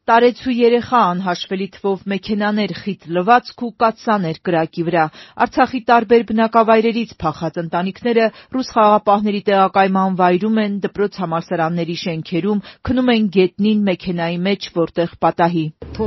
Տարեցու երեխա անհաշվելի թվով մեքենաներ, խիտ լվացք ու կաթսաներ կրակի վրա։ Արցախի տարբեր բնակավայրերից փախած ընտանիքները ռուս խաղաղապահների տեղակայման վայրում են, դպրոց-համալսարանների շենքերում, քնում են գետնին մեքենայի մեջ, որտեղ պատահի։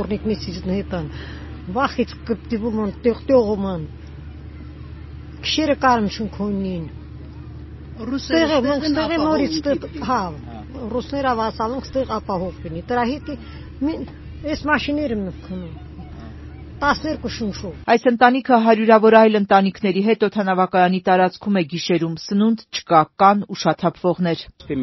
Վախից կպտիվում են, տեղում են, քշերը կարմ շունքոնին։ Ռուսները նորից ռուսները ավասալում ստեղ ապահովվին։ Դրա հետ այս մաշիները մտքնում։ 12 շունչով։ Այս ընտանիքը հարյուրավոր այլ ընտանիքների հետ օդանավակայանի տարածքում է գիշերում, սնունդ չկա, կան ուշաթափվողներ։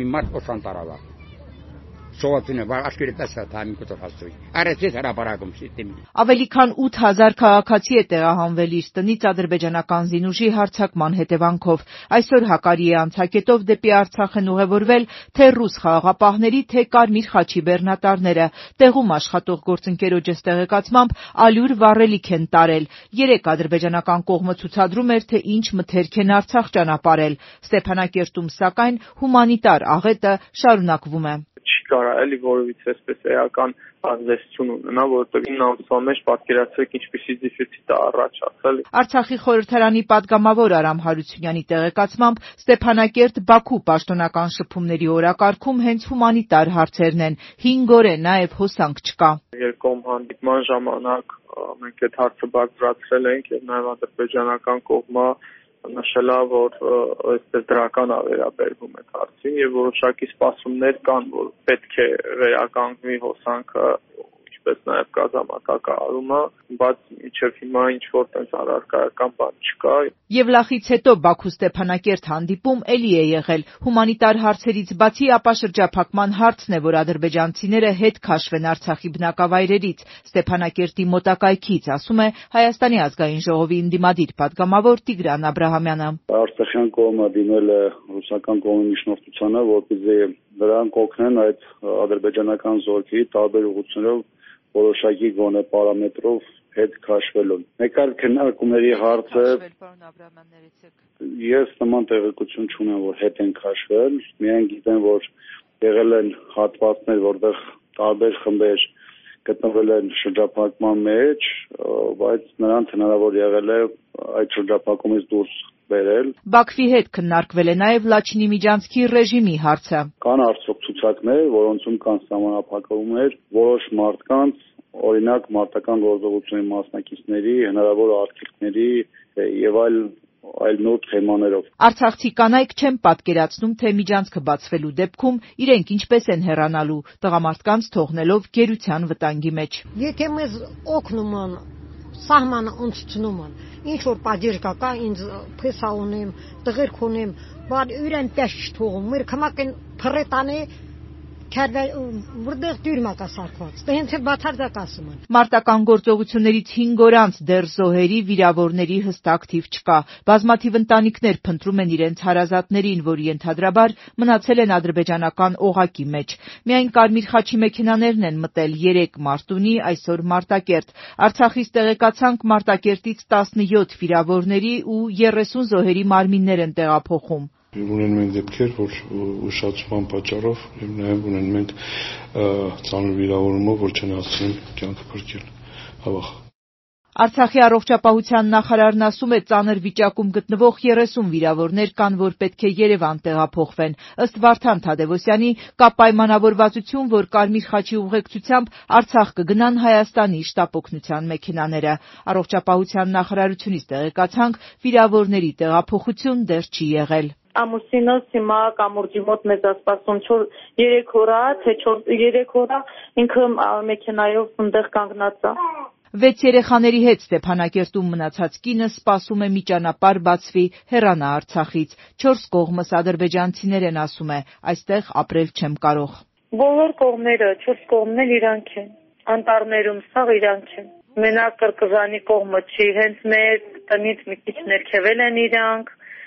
Ավելի քան 8000 քաղաքացի է տեղահանվել իր տնից ադրբեջանական զինուժի հարձակման հետևանքով։ Այսօր Հակարի անցակետով դեպի Արցախ են ուղևորվել թե ռուս խաղաղապահների, թե Կարմիր խաչի բեռնատարները։ Տեղում աշխատող գործընկերոջս տեղեկացմամբ ալյուր վառելիք են տարել։ 3 ադրբեջանական կողմը ցուցադրում էր, թե ինչ մթերք են Արցախ ճանապարհել։ Ստեփանակերտում, սակայն, հումանիտար աղետը շարունակվում է։ Չի կարա էլի որևիցե այսպես էական ազդեցություն ունենա, որովհետև 9 ամսվա մեջ պատկերացրեք ինչպիսի դեֆիցիտ է առաջացել։ Արցախի խորհրդարանի падգամավոր Արամ Հարությունյանի տեղեկացմամբ Ստեփանակերտ-Բաքու պաշտոնական շփումների օրակարգում հենց հումանիտար հարցերն են։ 5 օր է նաև հոսանք չկա։ Երկկողմ հանդիպման ժամանակ մենք այդ հարցը բարձրացրել ենք եւ նաեւ ադրբեջանական կողմը նշել է, որ այսպես դրական է վերաբերվում այդ հարցին եւ որոշակի սպասումներ կան, որ պետք է վերականգնվի հոսանքը, ինչպես նաեւ գազամատակարարումը, բայց մինչեւ հիմա ինչ որ տենց առարկայական բան չկա։ Եվլախից հետո Բաքու-Ստեփանակերտ հանդիպում էլի է եղել։ Հումանիտար հարցերից բացի ապա շրջափակման հարցն է, որ ադրբեջանցիները հետ քաշվեն Արցախի բնակավայրերից։ Ստեփանակերտի մոտակայքից, ասում է Հայաստանի ազգային ժողովի ընդդիմադիր падգամավոր Տիգրան Աբրահամյանը։ Արցախյան կողմը դիմել է ռուսական կողմի միջնորդությանը, որպեսզի նրանք օգնեն այդ ադրբեջանական զորքի տարբեր ուղղություններով որոշակի գոնե պարամետրով հետ քաշվելուն։ Մեկ այլ քննարկումների հարցը ես նման տեղեկություն չունեմ, որ հետ են քաշվել, միայն գիտեմ, որ եղել են հատվածներ, որտեղ տարբեր խմբեր գտնվել են շրջափակման մեջ, բայց նրանց հնարավոր եղել է այդ շրջափակումից դուրս բերել։ Բաքվի հետ քննարկվել է նաև Լաչինի Միջանցքի ռեժիմի հարցը։ Կան արդյոք ցուցակներ, որոնցում կան սահմանափակումներ, որոշ մարդկանց, օրինակ մարտական գործողությունների մասնակիցների, հնարավոր արգելքների եւ այլ նոր թեմաներով։ Արցախցի կանայք չեն պատկերացնում, թե միջանցքը բացվելու դեպքում իրենք ինչպես են հեռանալու, տղամարդկանց թողնելով գերության վտանգի մեջ։ Եթե մեզ օգնում են, սահմանը ընդցնում են, ինչ որ պատիժ կա, ինձ փեսա ունեմ, տղերք ունեմ, բայց իրեն պես չթողում, մեր կմակեն փռետանի որտեղ դյուրմա կա սարքված, հենց բացարձակ ասում են։ Մարտական գործողություններից 5 օր անց դեռ զոհերի, վիրավորների հստակ թիվ չկա։ Բազմաթիվ ընտանիքներ փնտրում են իրենց հարազատներին, որ ենթադրաբար մնացել են ադրբեջանական օղակի մեջ։ Միայն Կարմիր խաչի մեքենաներն են մտել 3 Մարտունի, այսօր Մարտակերտ։ Արցախից տեղեկացանք Մարտակերտից 17 վիրավորների ու 30 զոհերի մարմիններ են տեղափոխում։ Ունեն մենք դեպքեր, որ ուշացման պատճառով եւ նաեւ ունեն մենք ծանր վիրավորումով, որ չեն հասցնում կյանքը փրկել։ Հավախ։ Արցախի առողջապահության նախարարն ասում է, ծանր վիճակում գտնվող 30 վիրավորներ կան, որ պետք է Երևան տեղափոխվեն։ Ըստ Վարդան Թադևոսյանի, կա պայմանավորվածություն, որ Կարմիր խաչի ուղեկցությամբ Արցախ կգնան Հայաստանի շտապօգնության մեքենաները։ Առողջապահության նախարարությունից տեղեկացանք, վիրավորների տեղափոխություն դեռ չի եղել։ Ամուսինս հիմա կամուրջի մոտ մեզ ասպասում 3 օրա ինքը մեքենայով ընդեղ կանգնած է։ 6 երեխաների հետ Ստեփանակերտում մնացած կինը սպասում է մի ճանապարհ բացվի, հեռանա Արցախից։ 4 կողմս ադրբեջանցիներ են, ասում է, այստեղ ապրել չեմ կարող։ Բոլոր կողմերը, 4 կողմն էլ իրանք են։ Անտառներում սաղ իրանք են։ Մենակ Կրկժանի կողմը չի, հենց մեր տնից մի քիչ ներքևել են իրանք։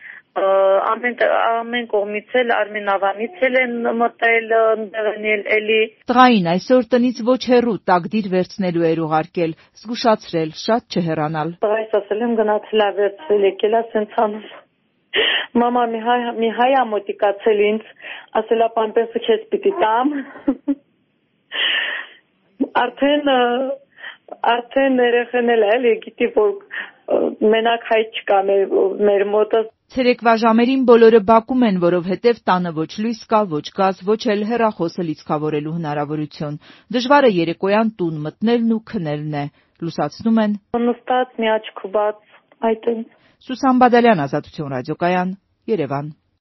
Ամեն կողմից էլ Արմենավանից են մտել էլի։ Տղային այսօր տնից ոչ հեռու տակդիր վերցնելու էր ուղարկել, զգուշացրել շատ չհեռանալ։ Տղայիս ասել եմ գնացել է վերցրել, եկել է սենց անում։ Մամա մի հայ ամոտիկացել ինձ, ասել է պամպերսը քեզ պիտի տամ։ Արդեն երեխան էլ էլի գիտի որ մենակ հայ չկա մեր մոտը Ցերեկվա ժամերին բոլորը բակում են, որովհետև տանը ոչ լույս կա, ոչ գազ, ոչ էլ հեռախոսը լիցքավորելու հնարավորություն։ Դժվարը երեկոյան տուն մտնելն ու քնելն է, լուսացնում են նստած մի աչք բաց այդ Սուսան Բադալյան, Ազատություն ռադիոկայան, Երևան։